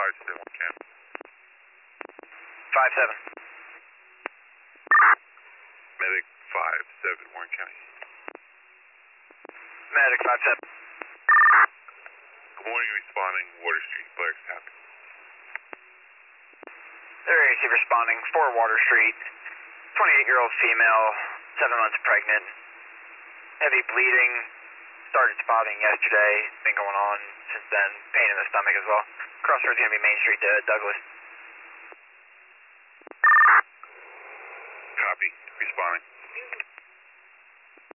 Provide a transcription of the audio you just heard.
571 County. 5-7. Medic 5-7 Warren County. Medic 5-7. Good morning, responding Water Street, Blair's Happy. They're AC responding, 4 Water Street, 28-year-old female, 7 months pregnant, heavy bleeding, started spotting yesterday, been going on since then, pain in the stomach as well. Crossroads going to be Main Street to Douglas.